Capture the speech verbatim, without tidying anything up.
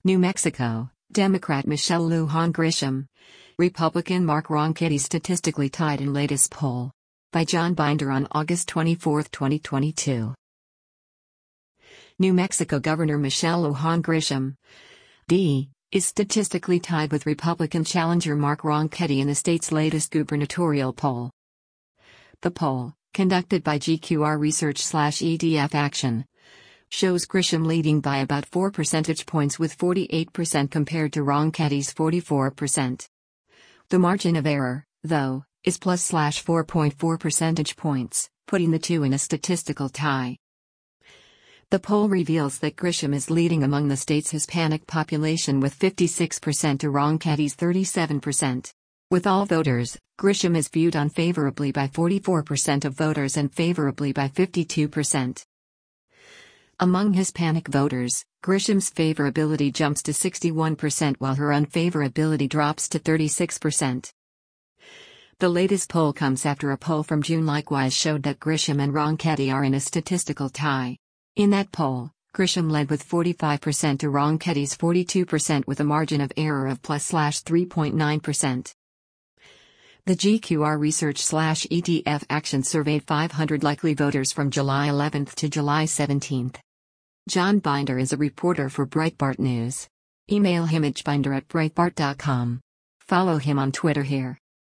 New Mexico, Democrat Michelle Lujan Grisham. Republican Mark Ronchetti statistically tied in latest poll. By John Binder on August twenty-fourth, twenty twenty-two. New Mexico Governor Michelle Lujan Grisham, D, is statistically tied with Republican challenger Mark Ronchetti in the state's latest gubernatorial poll. The poll, conducted by G Q R Research slash E D F Action, shows Grisham leading by about four percentage points with forty-eight percent compared to Ronchetti's forty-four percent. The margin of error, though, is plus slash four point four percentage points, putting the two in a statistical tie. The poll reveals that Grisham is leading among the state's Hispanic population with fifty-six percent to Ronchetti's thirty-seven percent. With all voters, Grisham is viewed unfavorably by forty-four percent of voters and favorably by fifty-two percent. Among Hispanic voters, Grisham's favorability jumps to sixty-one percent while her unfavorability drops to thirty-six percent. The latest poll comes after a poll from June likewise showed that Grisham and Ronchetti are in a statistical tie. In that poll, Grisham led with forty-five percent to Ronchetti's forty-two percent with a margin of error of plus slash three point nine percent. The G Q R Research slash E D F Action surveyed five hundred likely voters from July eleventh to July seventeenth. John Binder is a reporter for Breitbart News. Email him at binder at breitbart dot com. Follow him on Twitter here.